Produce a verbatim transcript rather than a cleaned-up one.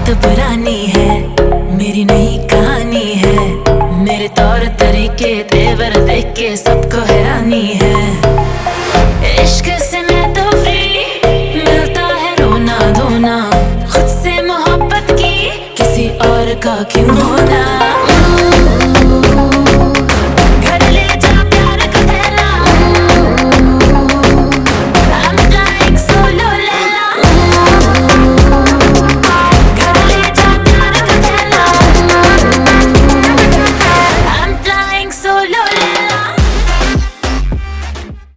बहुत पुरानी है, मेरी नई कहानी है। मेरे तौर तरीके तेवर देख के सबको हैरानी है।